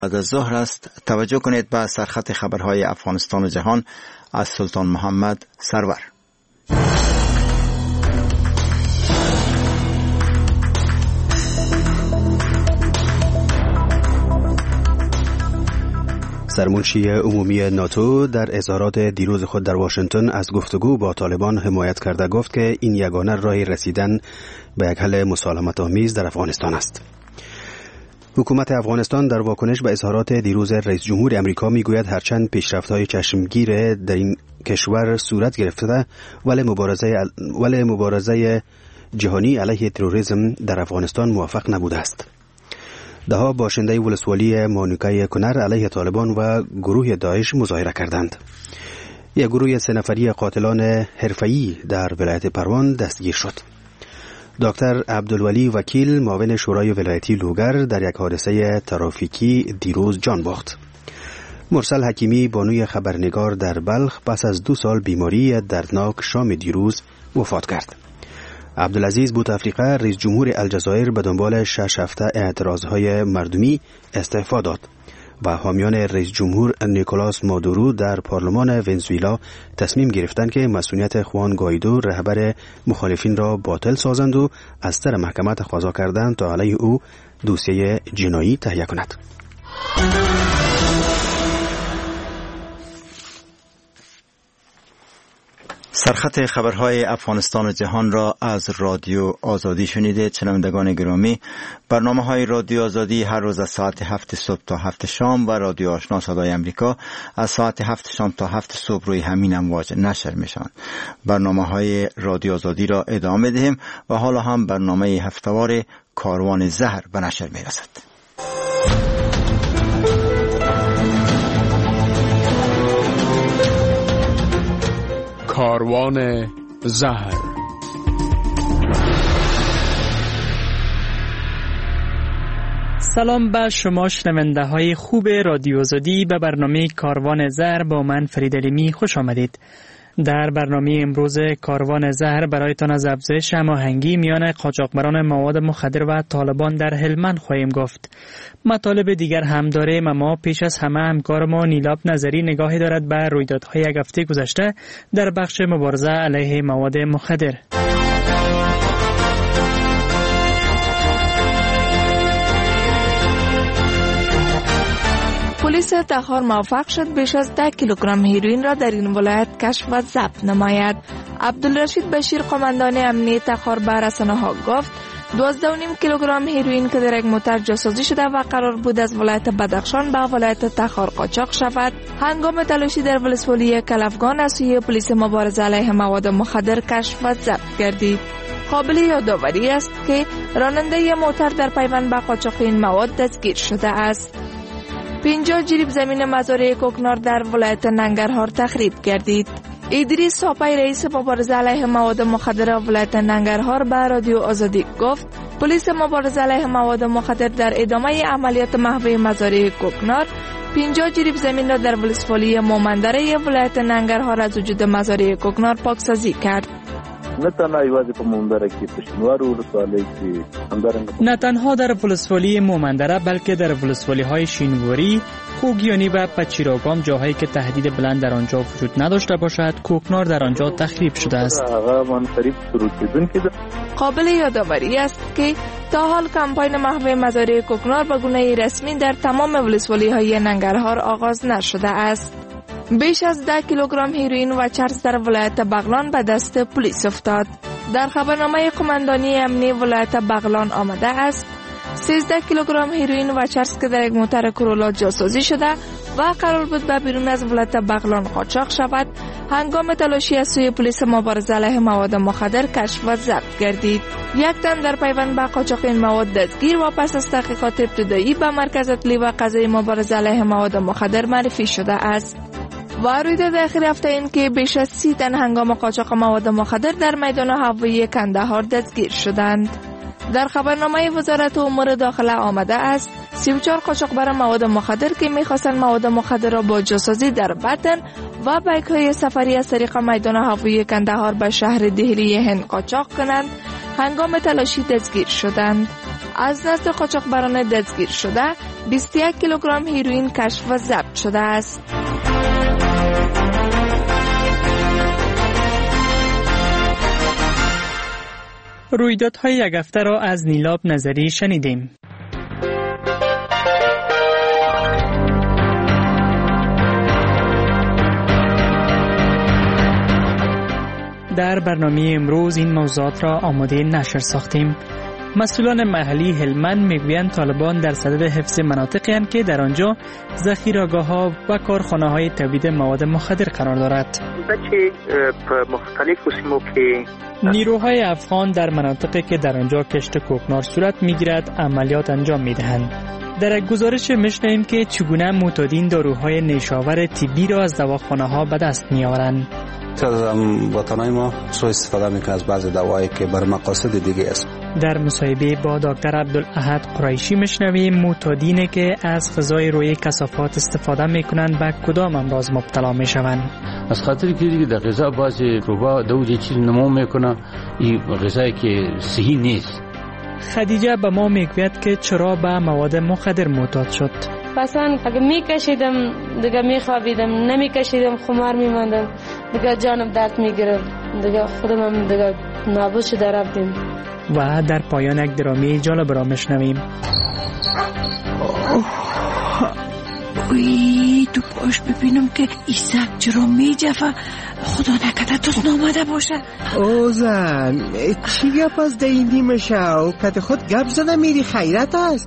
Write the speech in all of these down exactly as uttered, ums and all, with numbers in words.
بعد از ظهر است. توجه کنید به سرخط خبرهای افغانستان و جهان از سلطان محمد سرور. سرمنشی عمومی ناتو در اظهارات دیروز خود در واشنگتن از گفتگو با طالبان حمایت کرده گفت که این یگانه راه رسیدن به یک حل مسالمت آمیز در افغانستان است. حکومت افغانستان در واکنش به اظهارات دیروز رئیس جمهور امریکا میگوید هرچند پیشرفت‌های چشمگیر در این کشور صورت گرفته ولی مبارزه ولی مبارزه جهانی علیه تروریسم در افغانستان موفق نبوده است. دهها باشنده ولسوالی مانوکای کنر علیه طالبان و گروه داعش مظاهره کردند. یک گروه سه نفری قاتلان حرفه‌ای در ولایت پروان دستگیر شد. دکتر عبدالولی وکیل معاون شورای ولایتی لوگر در یک حادثه ترافیکی دیروز جان باخت. مرسل حکیمی بانوی خبرنگار در بلخ پس از دو سال بیماری دردناک شام دیروز وفات کرد. عبدالعزیز بوتفلیقه رئیس جمهور الجزایر به دنبال شش هفته اعتراضهای مردمی استعفا داد و حامیان رئیس جمهور نیکولاس مادورو در پارلمان ونزوئلا تصمیم گرفتند که مسئولیت خوان گایدو رهبر مخالفین را باطل سازند و از سر محکمه تقاضا کردند تا علیه او دوسیه جنایی تهیه کند. سرخط خبرهای افغانستان و جهان را از رادیو آزادی شنیدید. شنوندگان گرامی، برنامه های رادیو آزادی هر روز از ساعت هفت صبح تا هفت شام و رادیو آشنا صدای امریکا از ساعت هفت شام تا هفت صبح روی همین امواج نشر میشن. برنامه های رادیو آزادی را ادامه دهیم و حالا هم برنامه هفتهوار کاروان زهر به نشر میرسد. کاروان زهر. سلام به شما شنونده های خوب رادیو آزادی. به برنامه کاروان زهر با من فرید علیمی خوش آمدید. در برنامه امروز کاروان زهر برایتان از افزایش هماهنگی میان قاچاقبران مواد مخدر و طالبان در هلمند خواهیم گفت. مطالب دیگر هم داریم، اما پیش از همه همکار ما نیلاب نظری نگاهی دارد به رویدادهای یک هفته گذشته در بخش مبارزه علیه مواد مخدر. پلیس تخار موفق شد بیش از ده کیلوگرم هیروئین را در این ولایت کشف و ضبط نماید. عبدالرشید بشیر قماندان امنیه تخار به رسانه‌ها گفت دوازده و نیم کیلوگرم هیروئین که در یک موتر جاسازی شده و قرار بود از ولایت بدخشان به ولایت تخار قاچاق شود، هنگام تلاشی در ولسوالی کلفگان از سوی پلیس مبارزه علیه مواد مخدر کشف و ضبط گردید. قابل یادآوری است که راننده موتر در پیوند به قاچاق این مواد دستگیر شده است. پنجاه جریب زمین مزارع کوکنار در ولایت ننگرهار تخریب گردید. ادریس ساپای رئیس مبارزه علیه مواد مخدر ولایت ننگرهار به رادیو آزادی گفت پلیس مبارزه علیه مواد مخدر در ادامه عملیات محو مزارع کوکنار پنجاه جریب زمین را در ولسوالی مومندره ولایت ننگرهار از وجود مزارع کوکنار پاکسازی کرد. نه تنها ایوازی په مومندره کې په شینوار ولسوالۍ کې همدارنګه نه تنها در ولسوالی مومندره بلکه در ولسوالی های شینواری، خوگیانی و پچیراگام جاهایی که تهدید بلند در آنجا وجود نداشته باشد کوکنار در آنجا تخریب شده است. قابل یادآوری است که تا حال کمپاین محو مزارع کوکنار به گونه رسمی در تمام ولسوالی های ننگرهار آغاز نشده است. بیش از ده کیلوگرم هیروئین و چرس در ولایت بغلان به دست پلیس افتاد. در خبرنامه قماندانی امنیه ولایت بغلان آمده است سیزده کیلوگرم هیروئین و چرس که در یک موتر کرولا جاسازی شده و قرار بود به بیرون از ولایت بغلان قاچاق شود، هنگام تلاشی از سوی پلیس مبارزه علیه مواد مخدر کشف و ضبط گردید. یک تن در پیوند به قاچاق این مواد دستگیر و پس از تحقیقات ابتدایی به مرکز اطلاعی و قضایی مبارزه علیه مواد مخدر معرفی شده است. و رویداد اخیر هفته این که بیش از سی تن هنگام قاچاق مواد مخدر در میدان هوایی کندهار دستگیر شدند. در خبرنامه وزارت امور داخله آمده است سی و چهار قاچاقبر مواد مخدر که می‌خواستند مواد مخدر را با جاسازی در بطن و بایک‌های سفری از طریق میدان هوایی کندهار به شهر دهلی هند قاچاق کنند، هنگام تلاشی دستگیر شدند. از نزد قاچاقبران دستگیر شده بیست و یک کیلوگرم هیروئین کشف و ضبط شده است. رویدادهای یک هفته را از نیلاب نظری شنیدیم. در برنامه امروز این موضوعات را آماده نشر ساختیم. مسئولان محلی هلمند میگویند طالبان در صدد حفظ مناطقی هستند که در آنجا ذخیره‌گاه‌ها و کارخانه‌های تولید مواد مخدر قرار دارد. بچه مختلف قسمو که نیروهای افغان در مناطقی که در آنجا کشت کوکنار صورت میگیرد عملیات انجام میدهند. در یک گزارش میشنویم که چگونه معتادین داروهای نیشاور طبی را از دواخانه‌ها به دست میآورند. از وطنای ما سوء استفاده میکنه از بعضی دوایی که بر مقاصد دیگه است. در مصاحبه با دکتر عبدالاحد قریشی میشنویم معتادینی که از غذای روی کثافات استفاده میکنند به کدام امراض مبتلا میشوند. از خاطر که دیگه در غذا بعضی روبا دوجه چیز نمو میکنه، این غذایی که صحیح نیست. خدیجه به ما میگوید که چرا به مواد مخدر معتاد شد. مثلا اگه میکشیدم دیگه میخوابیدم، نمیکشیدم خمار میماندم، دیگه جانم درد میگرفت، دیگه خودم هم دیگه نابود شده رفتیم. و در پایان یک درامی جالب را میشنویم. اوی تو پاش ببینم که ایسک چرا میجفه، خدا نکده توست نامده باشه. او زن چی گپ از دیندی میشه و کت خود گپ زده میری خیرت است.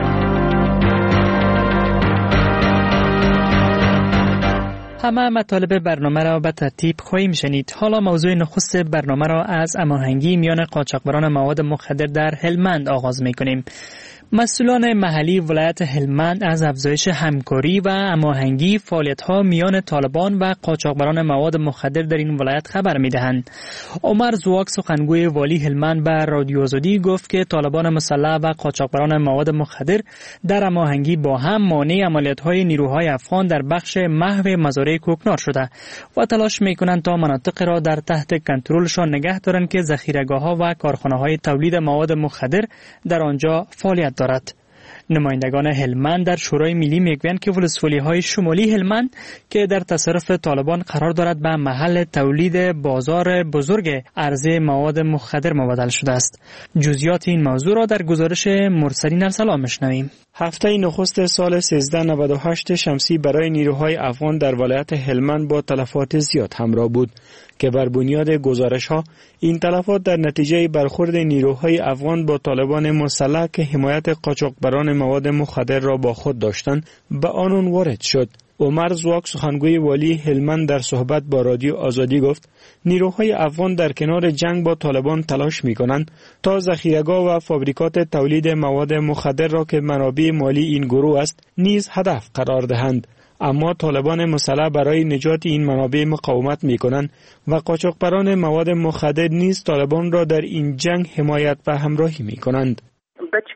همه مطالب برنامه را به ترتیب خواهیم شنید. حالا موضوع نخست برنامه را از هماهنگی میان قاچاقبران مواد مخدر در هلمند آغاز میکنیم. مسئولان محلی ولایت هلمند از افزایش همکاری و هماهنگی فعالیت‌ها میان طالبان و قاچاقبران مواد مخدر در این ولایت خبر می‌دهند. عمر زواک سخنگوی والی هلمند به رادیو آزادی گفت که طالبان مسلح و قاچاقبران مواد مخدر در هماهنگی با هم مانع عملیات‌های نیروهای افغان در بخش محو مزارع کوکنار شده و تلاش می‌کنند تا مناطق را در تحت کنترلشان نگه دارند که ذخیره‌گاه‌ها و کارخانه‌های تولید مواد مخدر در آنجا فعالیت دارد. نمایندگان هلمند در شورای ملی میگویند که ولسوالی‌های شمالی هلمند که در تصرف طالبان قرار دارد به محل تولید بازار بزرگ عرضه مواد مخدر مبدل شده است. جزئیات این موضوع را در گزارش مرسلین ارسلان میشنویم. هفته نخست سال سیزده نود و هشت شمسی برای نیروهای افغان در ولایت هلمند با تلفات زیاد همراه بود که بر بنیاد گزارش‌ها این تلفات در نتیجه برخورد نیروهای افغان با طالبان مسلح که حمایت قاچاقبران مواد مخدر را با خود داشتند به آنان وارد شد. عمر زواک سخنگوی والی هلمند در صحبت با رادیو آزادی گفت نیروهای افغان در کنار جنگ با طالبان تلاش می‌کنند تا ذخیره‌گاه و فابریکات تولید مواد مخدر را که منابع مالی این گروه است نیز هدف قرار دهند. اما طالبان مسلح برای نجات این منابع مقاومت می‌کنند و قاچاقبران مواد مخدر نیز طالبان را در این جنگ حمایت و همراهی می‌کنند. بچه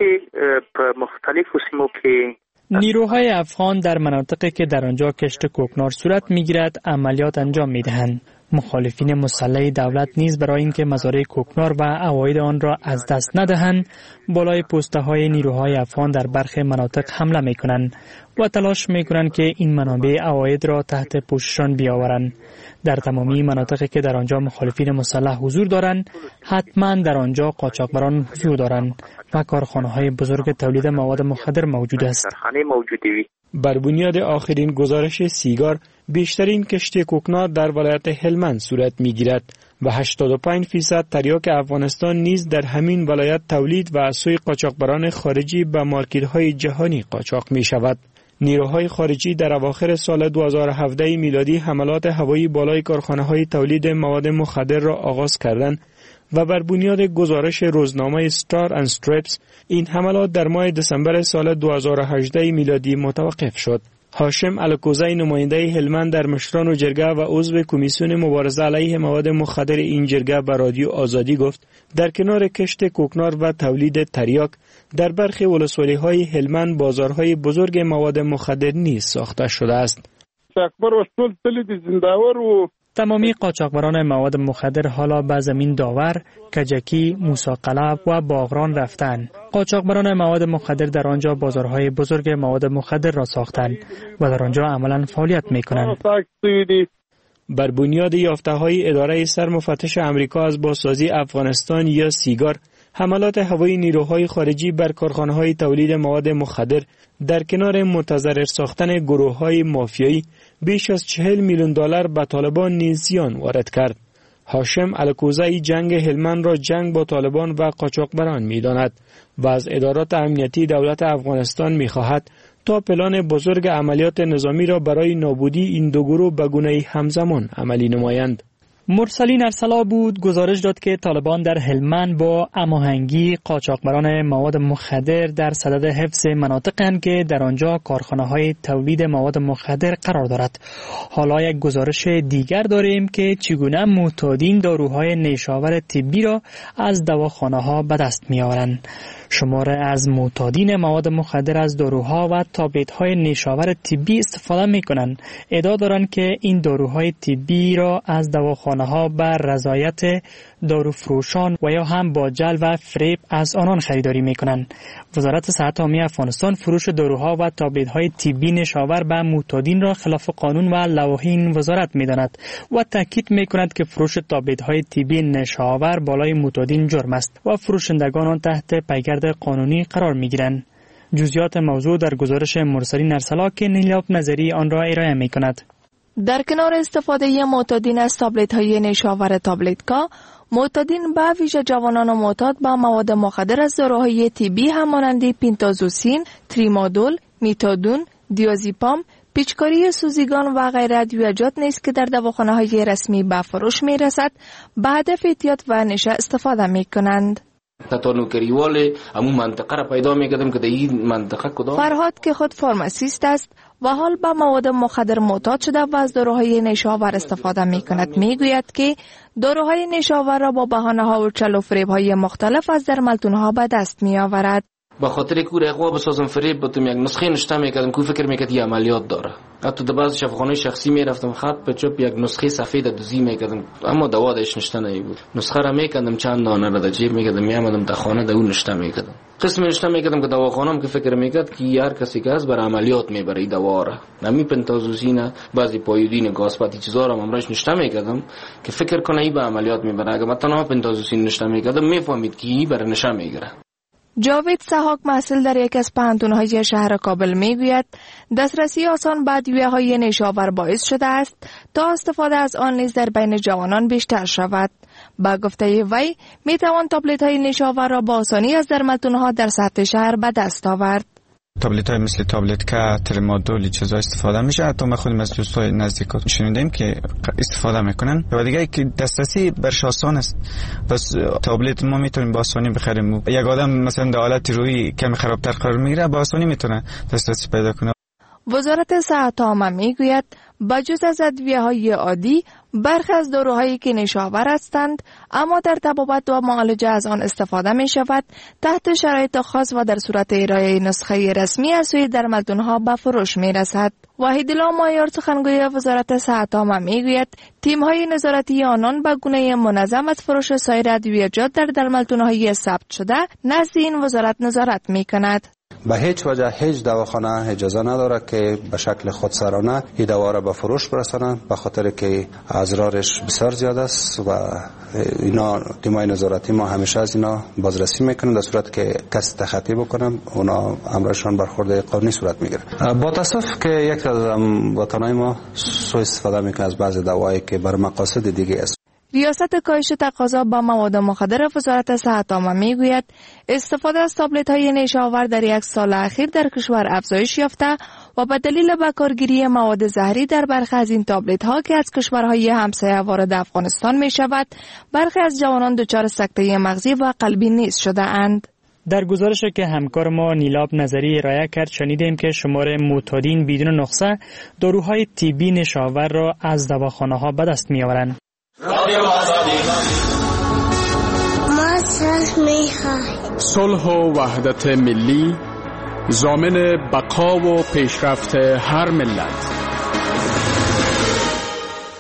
مختلف قسمو که نیروهای افغان در مناطقی که در آنجا کشت کوکنار صورت می‌گیرد عملیات انجام می‌دهند. مخالفین مسلح دولت نیز برای اینکه مزارع کوکنار و عواید آن را از دست ندهند بالای پوسته‌های نیروهای افغان در برخی مناطق حمله می‌کنند و تلاش می‌کنند که این منابع عواید را تحت پوششان بیاورند. در تمامی مناطقی که در آنجا مخالفین مسلح حضور دارند حتما در آنجا قاچاقبران حضور دارند و کارخانه‌های بزرگ تولید مواد مخدر موجود است. بر بنیاد آخرین گزارش سیگار بیشترین کشت کوکنار در ولایت هلمند صورت می‌گیرد و هشتاد و پنج درصد تریاک افغانستان نیز در همین ولایت تولید و از سوی قاچاقبران خارجی به مارکت‌های جهانی قاچاق می‌شود. نیروهای خارجی در اواخر سال دو هزار و هفده میلادی حملات هوایی بالای کارخانه‌های تولید مواد مخدر را آغاز کردند و بر بنیاد گزارش روزنامه استار اند استریپس این حملات در ماه دسامبر سال دو هزار و هجده میلادی متوقف شد. هاشم الکوزی نماینده هلمند در مشران و جرگه و عضو کمیسیون مبارزه علیه مواد مخدر این جرگه به رادیو آزادی گفت در کنار کشت کوکنار و تولید تریاک در برخی ولسوالی‌های هلمند بازارهای بزرگ مواد مخدر نیز ساخته شده است. اکبر وشتول تل دي زنداور و تمامی قاچاقبران مواد مخدر حالا به زمین داور، کجکی، موسی قلعه و باغران رفتند. قاچاقبران مواد مخدر در آنجا بازارهای بزرگ مواد مخدر را ساختند و در آنجا عملاً فعالیت می‌کنند. بر بنیاد یافته‌های اداره سرمفتش آمریکا از بازسازی افغانستان یا سیگار، حملات هوایی نیروهای خارجی بر کارخانه‌های تولید مواد مخدر در کنار متضرر ساختن گروه‌های مافیایی بیش از چهل میلیون دلار به طالبان نیز زیان وارد کرد. هاشم الکوزی جنگ هلمند را جنگ با طالبان و قاچاقبران می‌داند و از ادارات امنیتی دولت افغانستان می‌خواهد تا پلان بزرگ عملیات نظامی را برای نابودی این دو گروه به گونه‌ای همزمان عملی نمایند. مرسلین ارسلا بود گزارش داد که طالبان در هلمند با هماهنگی قاچاقبران مواد مخدر در صدد حفظ مناطقند که در آنجا کارخانه‌های تولید مواد مخدر قرار دارد. حالا یک گزارش دیگر داریم که چگونه معتادین داروهای نیشاور طبی را از دواخانه‌ها به دست می‌آورند. شماره از معتادین مواد مخدر از داروها و تابلت‌های نیشاور طبی استفاده می‌کنند. ادعا دارند که این داروهای طبی را از دواخانه‌ها بر رضایت داروفروشان و یا هم با جلب و فریب از آنان خریداری می‌کنند. وزارت صحت عامه افغانستان فروش داروها و تابلت‌های طبی نیشاور به معتادین را خلاف قانون و لوایح این وزارت می‌داند و تاکید می‌کند که فروش تابلت‌های طبی نیشاور بالای معتادین جرم است و فروشندگان آن تحت پیگرد قانونی قرار می‌گیرند. جزئیات موضوع در گزارش مرسلین ارسلا که نیلاب نظری آن را ارائه می‌کند. در کنار استفاده معتادین از تابلت‌های نیشاور تابلتکا، معتادین به ویژه جوانان معتاد به مواد مخدر از داروهای طبی همانند پینتازوسین، تریمادول، میتادون، دیازیپام، پیچکاری سوزیگان و غیره ادویه‌جات نیست که در دواخانه‌های رسمی به فروش می‌رسد، به هدف احتیاط و نشه استفاده می‌کنند. تاتانوکریوال همون منطقه را پیدا می‌کردم که در این منطقه کدام. فرهاد که خود فارماسیست است و حال به مواد مخدر معتاد شده و از داروهای نیشاور استفاده می‌کند، می‌گوید که داروهای نیشاور را با بهانه‌ها و چل و فریب‌های مختلف از درملتون‌ها به دست می‌آورد. با خاطر که رقوا بسازم فریب بتم یک نسخه نشته میکردم که فکر میکرد یه عملیات داره. حتی در بعضی شفاخانه شخصی میرفتم خط به چپ یک نسخه سفید دوزی میکردم، اما دوا داش نشته نبود. نسخه را میکردم چند دانه را در جیب میکردم، میامدم در خانه در اون نشته میکردم. قسم نشته میکردم که دواخانه‌ام که فکر میکرد که هر کسی که از بر عملیات میبره دوا را. نمی پنتازوسین، بعضی پایودین گازپاتی چیزا را امراش نشته میکردم که فکر کنه ای به عملیات میبره. اگه مثلا پنتازوسین نشته میکردم میفهمید که ای بر نشه میگیره. جاوید سحاق محصل در یک از پانتون‌های شهر کابل میگوید دسترسی آسان به ادویه‌های نیشاور باعث شده است تا استفاده از آن نیز در بین جوانان بیشتر شود. با گفته وی میتوان تابلت‌های نیشاور را با آسانی از درملتون‌ها در سطح شهر به دست آورد. تابلت های مثل تابلت که ترمادول چیزا استفاده میشه. حتی ما خودم از دوستای نزدیکات شنیدیم که استفاده میکنن و دیگه که دسترسی برش آسان است. بس تابلت ما میتونیم با آسانی بخریم. یک آدم مثلا در حالت روحی کمی خرابتر قرار میگیره، با آسانی میتونه دسترسی پیدا کنه. وزارت صحت عامه میگوید بجز از ادویه‌های عادی برخی از داروهایی که نیشاور هستند اما در طبابت و معالجه از آن استفاده می شود تحت شرایط خاص و در صورت ارائه نسخه رسمی از سوی درملتون‌ها به فروش می رسد. وحیدالله مایار سخنگوی وزارت صحت عامه می گوید تیم‌های نظارتی آنان به گونه منظم از فروش سایر ادویه‌جات در درملتون‌های ثبت شده نزد این وزارت نظارت می کند. به هیچ وجه هیچ دواخانه اجازه نداره که به شکل خودسرانه این دوا را به فروش برسانند، به خاطر که اضرارش بسیار زیاد است و اینا تیمای نظارتی ما همیشه از اینا بازرسی میکنن. در صورت که کسی تخطی بکنن اونا امرشان برخورد قانونی صورت میگیره. با تاسف که یک از وطنای ما سوء استفاده میکنه از بعض دوایی که بر مقاصد دیگه است. ریاست کاهش تقاضا با مواد مخدر وزارت صحت عامه میگوید استفاده از تابلت‌های نیشاور در یک سال اخیر در کشور افزایش یافته و به دلیل بکارگیری مواد زهری در برخی از این تابلت‌ها که از کشورهای همسایه وارد افغانستان می‌شود، برخی از جوانان دچار سکته مغزی و قلبی نیز شده اند. در گزارشی که همکار ما نیلاب نظری ارائه کرد شنیدیم که شمار معتادین بدون نسخه داروهای طبی نیشاور را از دواخانه‌ها به دست می‌آورند. ما صلح می‌خواهیم. صلح و وحدت ملی ضامن بقا و پیشرفت هر ملت.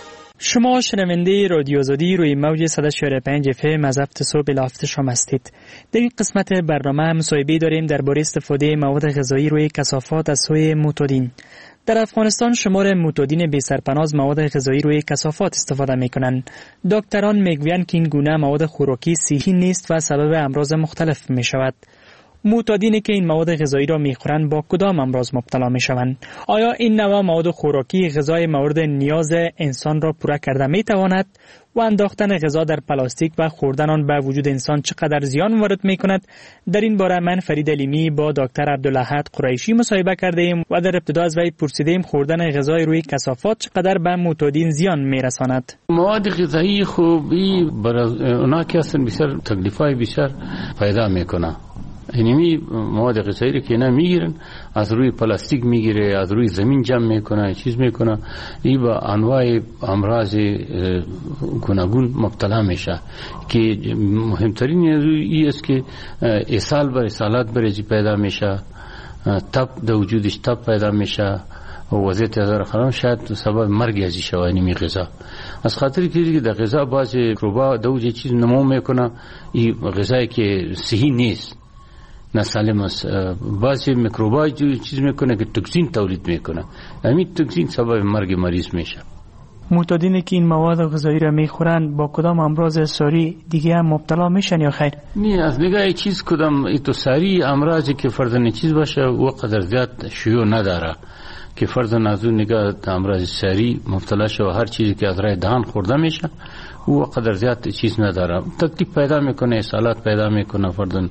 شما شنونده رادیو آزادی روی موج صد و چهار و پنج اف ام از هفت صبح الی هفت شام هستید. در این قسمت برنامه مصاحبه داریم درباره استفاده مواد غذایی روی کثافات از سوی معتادین. در افغانستان شمار معتادین بی سرپناه از مواد غذایی روی کثافات استفاده میکنند. دکتران میگویند که این گونه مواد خوراکی صحی نیست و سبب امراض مختلف می شود. معتادینی که این مواد غذایی را میخورند با کدام امراض مبتلا میشوند؟ آیا این نوع مواد خوراکی غذای مورد نیاز انسان را پوره کرده میتواند و انداختن غذا در پلاستیک و خوردن آن به وجود انسان چقدر زیان وارد میکند؟ در این باره من فرید علیمی با دکتر عبدالاحد قریشی مصاحبه کرده ایم و در ابتدا از وی پرسیدیم خوردن غذای روی کثافات چقدر به معتادین زیان میرساند. مواد غذایی خوبی برای اونا که هستن بسیار تکلیفای بسیار پیدا میکنه. اینمی مواد غذایی که اینا میگیرن از روی پلاستیک میگیره، از روی زمین جمع میکنه، چیز میکنه، این با انواع امراض گوناگون مبتلا میشه که مهمترین این است که اسهال بر اسهالات برای پیدا میشه، تب در وجودش تب پیدا میشه و وضعیت هزار خراب شاید سبب مرگ ازی شوه اینمی غذا. از خاطر که در غذا بعض میکروبا دوجه چیز نمو میکنه، این غذایی که صحی نیست، نه سالم است. بعضی میکروبای جو چیز میکنه که توکسین تولید میکنه، همین توکسین سبب مرگ مریض میشه. معتادینی که این مواد غذایی را میخورند با کدام امراض ساری دیگه هم مبتلا میشن یا خیر؟ نه، از نگاه چیز کدام ایتو ساری امراضی که فرضاً چیز باشه و قدر زیاد شیوع نداره که فرضاً از اون نگاه امراض ساری مبتلا شه و هر چیزی که از راه دهان خورده میشه و قدر زیاد چیز نداره، تکلیف پیدا میکنه، اسهالات پیدا میکنه، فرضاً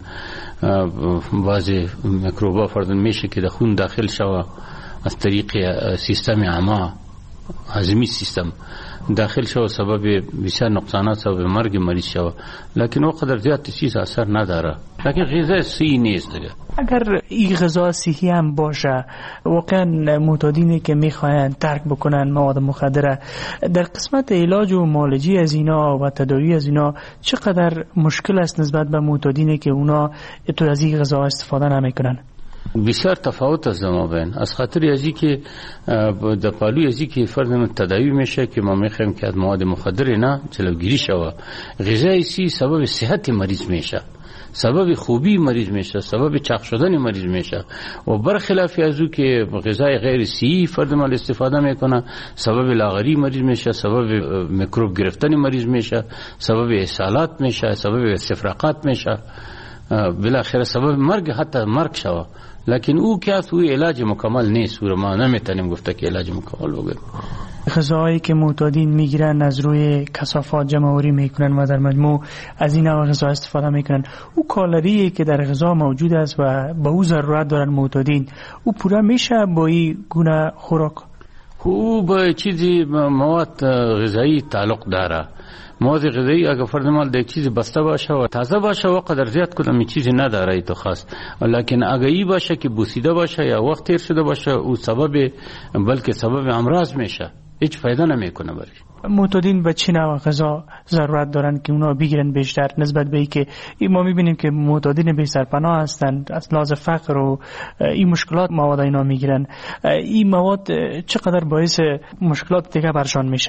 بعضی میکروبا فرضاً میشه که در خون داخل شوه از طریق سیستم عما هضمی سیستم داخل شوه، سبب بسیار نقصانات، سبب مرگ مریض شوه، لکن او قدر زیاد چیز اثر نداره. لکن غذا صحی نیست دیگه. اگر این غذا صحی هم باشه، واقعا معتادینی که میخواین ترک بکنن مواد مخدره، در قسمت علاج و معالجه از اینا و تداوی از اینا چقدر مشکل است نسبت به معتادینی که اونا تو از این غذا استفاده نمیکنن؟ بسیار تفاوت است ما بین. از خاطر ازی که در پالوی ازی که فرضاً تداوی میشه که ما میخوایم که از مواد مخدر نه جلوگیری شوه، غذای سی سبب صحت مریض میشه، سبب خوبی مریض میشه، سبب چاق شدن مریض میشه و برخلاف از او که غذای غیر صحی فرد مال استفاده میکنه سبب لاغری مریض میشه، سبب میکروب گرفتن مریض میشه، سبب اسهالات میشه، سبب استفراغات میشه، بالاخره سبب مرگ، حتی مرگ شوه. لکن او که است او علاج مکمل نیست، او ما نمیتونیم گفته که علاج مکمل بگیم. غذاهایی که معتادین میگیرن از روی کثافات جمع آوری میکنن و در مجموع از این نوع غذا استفاده میکنن، او کالری که در غذا موجود است و با او ضرورت دارن معتادین، او پوره میشه با این گونه خوراک؟ او با چیزی مواد غذایی تعلق داره. مواد غذایی اگر فرض مال در چیزی بسته باشه و تازه باشه و قدر زیاد کدام چیزی نداره تو خاص، لکن اگر ای باشه که بوسیده باشه یا وقت تیر شده باشه او سبب بلکه سبب امراض میشه، هیچ فایده نمیکنه برش. معتادین به چه نوع غذا ضرورت دارن که اونا بگیرن بیشتر نسبت به ای که ما میبینیم که معتادین بی سرپناه هستند از لحاظ فقر و این مشکلات مواد اینا میگیرن، این مواد چقدر باعث مشکلات دیگه برشان میشه؟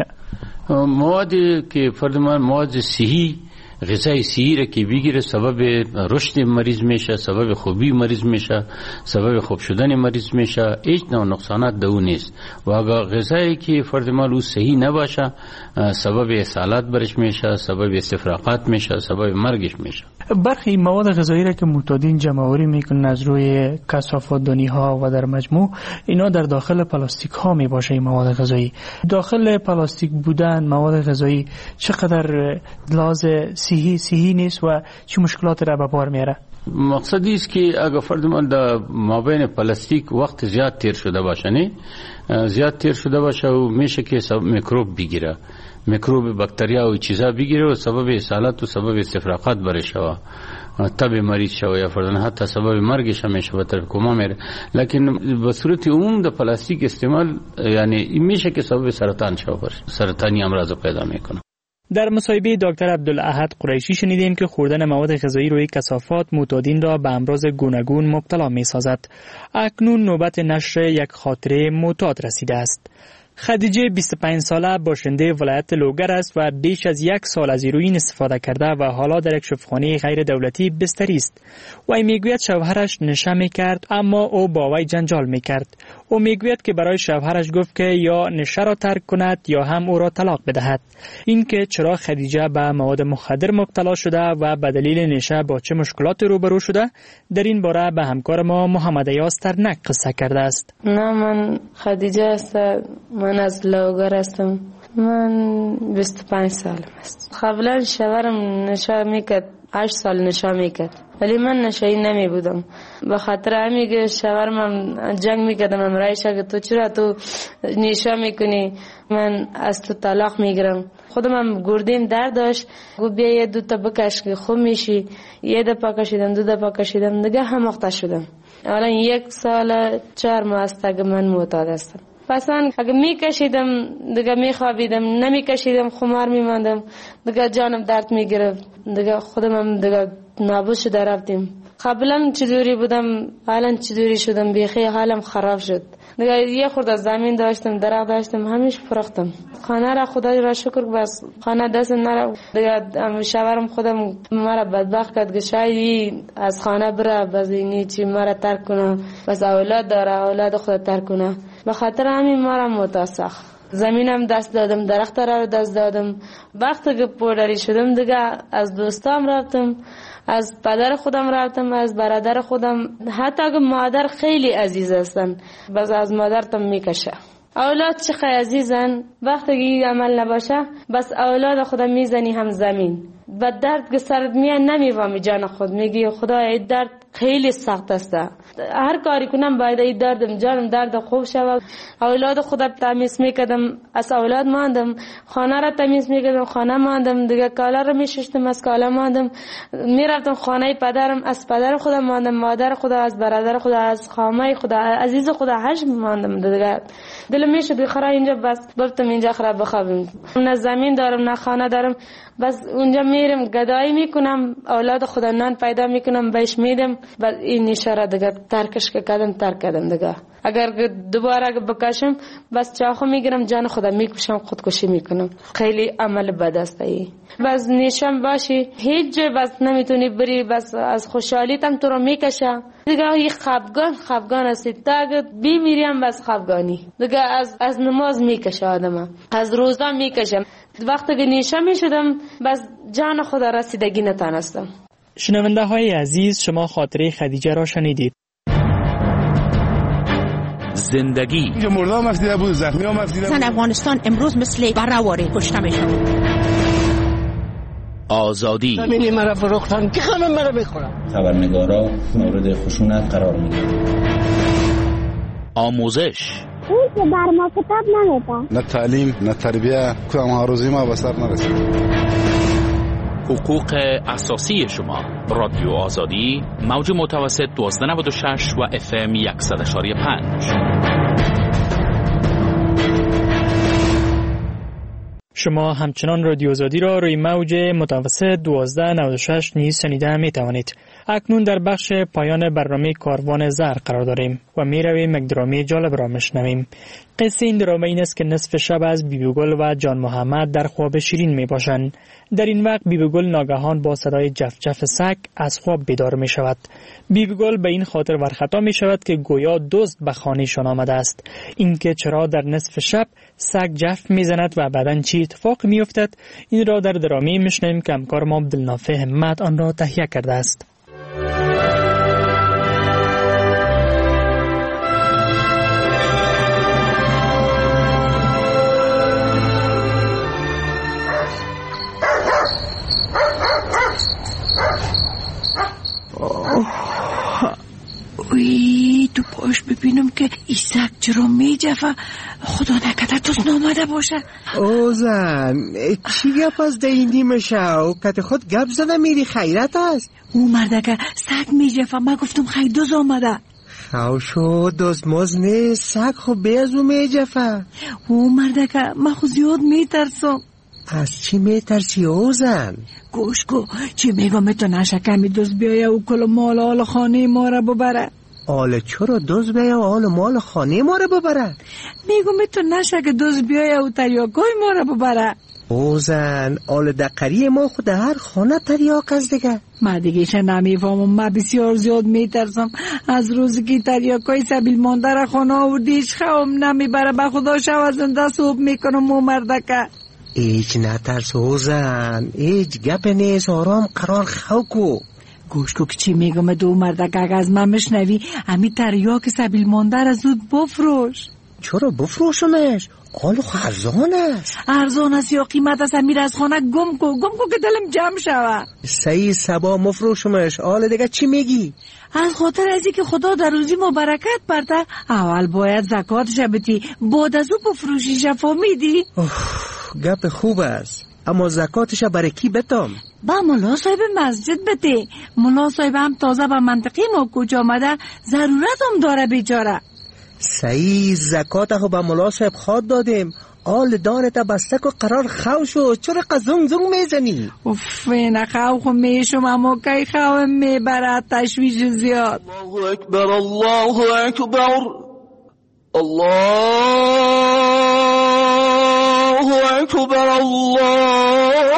موادی که فرض ما مواد صحی غذای صحی را که بگیره سبب رشد مریض میشه، سبب خوبی مریض میشه، سبب خوب شدن مریض میشه، هیچ نوع نقصانات دو نیست. و اگر غذایی که فرض ما او صحی نباشه سبب اسهالات برش میشه، سبب استفراغات میشه، سبب مرگش میشه. برخی مواد غذایی را که معتادین جمع آوری میکنن از روی کثافات دانی ها و در مجموع اینا در داخل پلاستیک ها می باشه. این مواد غذایی داخل پلاستیک بودن مواد غذایی چقدر لازم صحی صحی نیست و چه مشکلات را به بار میاره؟ مقصدی است که اگر فرض من در مابین پلاستیک وقت زیاد تیر شده باشه، نه زیاد تیر شده باشه و میشه که سبب میکروب بگیره، میکروب باکتریا و چیزا بگیره و سبب اسهالات و سبب استفراغات برش شوه، تب مریض شوه یا فرضاً حتی سبب مرگش هم میشه، به طرف کما میره. لکن به صورت عموم در پلاستیک استعمال یعنی میشه که سبب سرطان شوه، سرطانی امراض پیدا میکنه. در مصاحبه دکتر عبدالاحد قریشی شنیدیم که خوردن مواد غذایی روی کثافات معتادین را به امراض گوناگون مبتلا می سازد. اکنون نوبت نشر یک خاطره معتاد رسیده است. خدیجه بیست و پنج ساله باشنده ولایت لوگر است و بیش از یک سال از هیروئین استفاده کرده و حالا در یک شفاخانه غیر دولتی بستری است. او میگوید شوهرش نشه میکرد اما او با وی جنجال میکرد. او میگوید که برای شوهرش گفت که یا نشه را ترک کند یا هم او را طلاق بدهد. این که چرا خدیجه به مواد مخدر مبتلا شده و به دلیل نشه با چه مشکلات روبرو شده، در این باره به همکار ما محمد ایاز ترنک قصه کرده است. نه، من خدیجه هستم. من از لوگر هستم. من بیست و پنج سالم است. قبلا شوهرم نشه میکرد، هشت سال نشه میکرد، ولی من نشه‌ای نمی بودم. به خاطر همین که شوهرم جنگ میکردم، من رایش که تو چرا تو نشه میکنی، من از تو طلاق میگیرم. خودم هم گردیم درد داشت، گفت بیا یه دو تا بکش که خوب میشی. یه دفعه کشیدم، دو دفعه کشیدم، دیگه هم مقطع شدم. الان یک سال چهار ماه است که من معتاد هستم. پس من اگه میکشیدم دیگه میخوابیدم، نمیکشیدم خمار میماندم، دیگه جانم درد میگرفت، دیگه خودم هم دیگه نابود شده رفتیم. قبلا چجوری بودم الان چجوری شدم، بیخی حالم خراب شد. دیگه یه خورده زمین داشتم، درخت داشتم، همیشه فروختم. خانه را خدای را شکر بس خانه دست نرا. دیگه شوهرم خودم مرا بدبخت کرد که شاید از خانه بره، بس اینی چی مرا ترک کنه، بس اولاد داره اولاد خود ترک کنه. به خاطر همین مرا متاسخ زمینم دست دادم، درخت را دست دادم. وقتی که پودری شدم دیگه از دوستام رفتم، از پدر خودم رفتم، از برادر خودم، حتی که مادر خیلی عزیز هستن، بس از مادرتم میکشه. اولاد چقدر عزیزن، وقتی که این عمل نباشه بس اولاد خودم میزنی هم زمین. و درد که سرت میاد نمیفهمی جان خود، میگی خدا این درد خیلی سخت است، هر کاری کنم باید این دردم جانم درد خوب شود. اولاد خودم تمیز میکردم، از اولاد ماندم. خانه را تمیز میکردم، خانه ماندم. دیگه کالا را میشستم، از کالا ماندم. میرفتم خانه پدرم، از پدر خودم ماندم، مادر خدا، از برادر خدا، از خامه خدا، عزیز خدا هش ماندم. دیگه دلم میشد بخرا اینجا بس برفتم اینجا خراب بخوابم. نه زمین دارم نه خانه دارم، بس اونجا میرم گدایی میکنم، اولاد خدا نان پیدا میکنم بهش میدم. بس این اشاره دیگه ترکش که کردم ترک کردم. دیگه اگر دوباره بکشم بس چاقو میگیرم جان خدا میکشم، خودکشی میکنم. خیلی عمل بد است ای. بس نیشم باشی هیچ جای بس نمیتونی بری، بس از خوشحالی تم تو رو میکشه. دیگه این خفگان خفگان هستی، تا اگر بیمیریم بس خفگانی. دیگه از از نماز میکشه آدم، از روزا میکشم. وقتی که نیشه میشدم بس جان خدا رسیدگی نتانستم. شنونده های عزیز، شما خاطره خدیجه را شنیدید. زندگی اینجا مردا هم مفیده بود، زخمی هم مفیده بود. افغانستان امروز مثل برآواره کشته میشود. آزادی زمینی مرا فروختن که خانم مرا بخورم. خبرنگارا مورد خشونت قرار میگیرن. آموزش اون که بر ما کتاب نمیده، نه تعلیم نه تربیه، کدام ها روزی ما به سر نرسید. حقوق اساسی شما. رادیو آزادی، موج متوسط دوازده نود و شش و اف ام صد و یک و پنج. شما همچنان رادیو آزادی را روی موج متوسط دوازده نود و شش نیز شنیده می توانید. اکنون در بخش پایان برنامه کاروان زر قرار داریم و می رویم یک درامه جالب را مشنویم. قصه این درامه این است که نصف شب از بیبی گل و جان محمد در خواب شیرین می باشند. در این وقت بیبی گل ناگهان با صدای جف جف سگ از خواب بیدار می شود. بیبی گل به این خاطر ورخطا می شود که گویا دزد به خانه‌شان آمده است. اینکه چرا در نصف شب سگ جف می زند و بعداً چی اتفاق می افتد، این را در درامه میشنویم که همکار ما عبدالنافع همت آن را تهیه کرده است. وی تو پاش ببینم که ایسک چرا می جفه، خدا نکده توز نامده باشه. او زن چی گپ از ده این نیمه شو کت خود گپ زده میری خیرت است. او مرده که سگ می جفه، ما گفتم خیلی دوز آمده. خو شو دوز موز نیست، سگ خود بیازو می جفه. او مرده که ما خود زیاد می ترسم. از چی می ترسی او زن؟ گوش کو چی میگم تو نشه کمی دوز بیایه او کل مال آل خانه ما را ببره. آل چرا دوز بیا و آل مال خانه ما را ببره؟ میگم تو نشه که دوز بیا و تریاکای ما را ببره. اوزن آل دقری ما خود هر خانه تریاک از دیگه. ما دیگه ایشه نمیفهمم. من بسیار زیاد میترسم از روزی که تریاکای سبیل مانده را خانه آوردیش خوام نمیبره. به خدا شو زنده صحب میکنم و مردکه. ایچ نترس اوزن، ایچ گپ نیست، آرام قرار خو کو. گوش کو که چی میگم دو مردک اگه از من مشنوی امی تریاک سبیل مانده را زود بفروش. چرا بفروشمش؟ آلو ارزان است. ارزان است یا قیمت است؟ امیر از خانه گم کو گم کو که دلم جمع شوه. سعی سبا مفروشمش. آل دیگه چی میگی؟ از خاطر ازی که خدا در روزی ما برکت برده اول باید زکاتش بدی بعد از او بفروشیش. فهمیدی؟ گپ خوب است اما زکاتش برای کی بدم؟ با ملا صاحب مسجد بده. ملا صاحب هم تازه به منطقه ما کوچ آمده، ضرورت هم داره بیچاره. صحیح زکات خو به ملا صاحب خواد دادیم. آل دارت بسته که قرار خو شو. چرا قزنگ زنگ میزنی؟ اوف نه خو خو میشم اما کی خو میبره تشویش زیاد. الله اکبر الله اکبر الله اکبر الله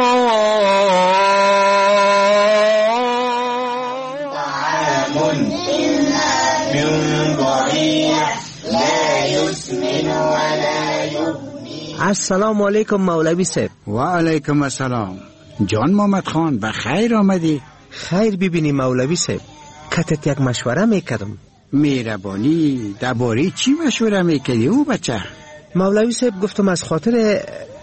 السلام علیکم مولوی صاحب. و علیکم السلام. جان محمد خان بخیر آمدی. خیر ببینی مولوی صاحب، کتت یک مشوره میکردم. میربانی درباره چی مشوره میکردی او بچه؟ مولوی صاحب گفتم از خاطر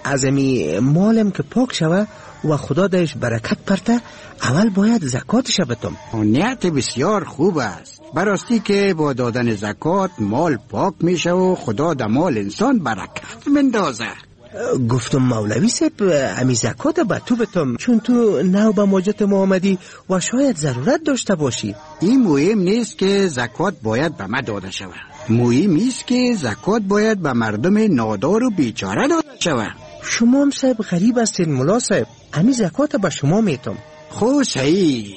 ازمی مالم که پاک شوه و خدا دهش برکت پرته اول باید زکاتش بدم. نیت بسیار خوب است. براستی که با دادن زکات مال پاک میشه و خدا در مال انسان برکت مندازه. گفتم مولوی صاحب امی زکات به تو بدم چون تو نو به موجت ما آمدی و شاید ضرورت داشته باشی. این مهم نیست که زکات باید به من داده شود. مهم است که زکات باید به مردم نادار و بیچاره داده شود. شما هم صاحب غریب هستین ملا صاحب. امی زکات به شما میتم. خو صحیح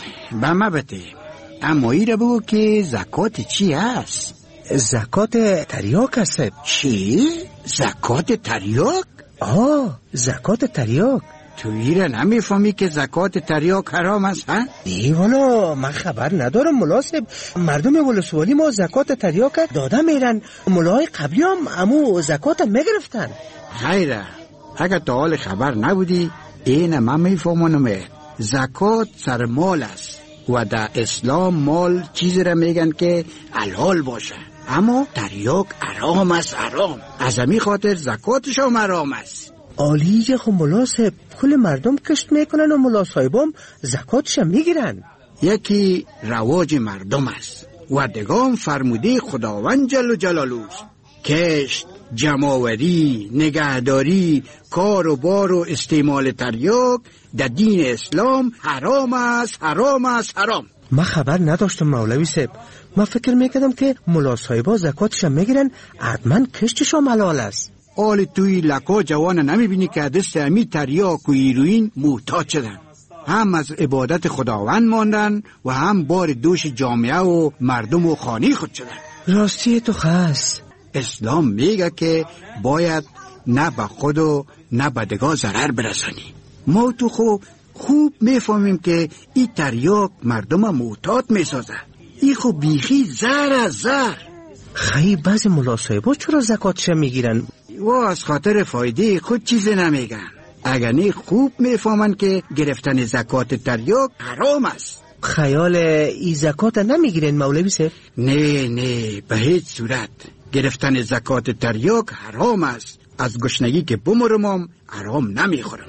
به من بده. اما ای را بگو که زکات چی هست؟ زکات تریاک هست. چی؟ زکات تریاک؟ آه زکات تریاک. تو ای را نمیفهمی که زکات تریاک حرام است ها؟ ای والا من خبر ندارم ملا صاحب. مردم ولسوالی ما زکات تریاک داده میرن. ملای قبلی هم امو زکات میگرفتن. خیره اگر تا حال خبر نبودی این من میفهمونم. زکات سر مال است و در اسلام مال چیزی را میگن که حلال باشه، اما تریاک حرام است. حرام از همین خاطر زکاتش هم حرام است. عالیه خو ملا صاحب. کل مردم کشت میکنن و ملا صاحبام زکاتش میگیرن. یکی رواج مردم است و دگام فرموده خداوند جل جلاله است. کشت، جمع‌آوری، نگهداری، کار و بار و استعمال تریاک در دین اسلام حرام است. حرام است. حرام. من خبر نداشتم مولوی صاحب. من فکر میکردم که ملا صاحبا زکاتش میگیرن حتما کشتش هم حلال است. آل توی لکا جوان نمیبینی که دست امی تریاک و هیروئین محتاج شدن. هم از عبادت خداوند ماندن و هم بار دوش جامعه و مردم و خانه خود شدن. راستی تو خاص اسلام میگه که باید نه به خود و نه به دگاه ضرر برسانی. ما تو خو خوب میفهمیم که این تریاک مردم محتاط میسازه. این خو بیخی زر از زر. خیلی بعضی ملا صاحبا چرا زکاتش میگیرن؟ و از خاطر فایده خود چیزی نمیگن. اگر نه خوب میفهمن که گرفتن زکات تریاک حرام است. خیال ای زکات نمیگیرن مولوی صاحب؟ نه نه به هیچ صورت. گرفتن زکات تریاک حرام است. از گشنگی که بمرمم حرام نمیخورم.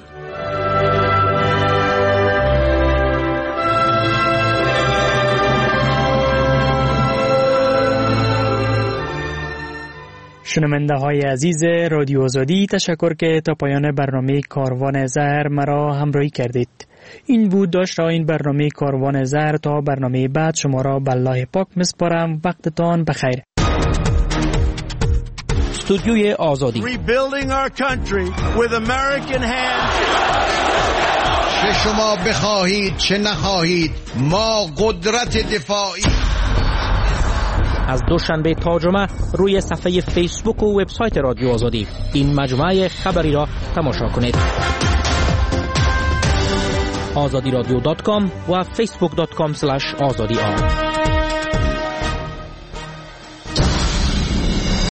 شنونده های عزیز رادیو آزادی، تشکر که تا پایان برنامه کاروان زهر مرا همراهی کردید. این بود داشت را این برنامه کاروان زهر. تا برنامه بعد شما را به الله پاک مسپارم. وقتتان بخیر. استودیوی آزادی Rebuilding our country with American hands. چه شما بخواهید چه نخواهید ما قدرت دفاعی از دوشنبه تا جمعه روی صفحه فیسبوک و وبسایت رادیو آزادی این مجموعه خبری را تماشا کنید. آزادی رادیو دات کام و فیسبوک دات کام اسلش آزادی آر.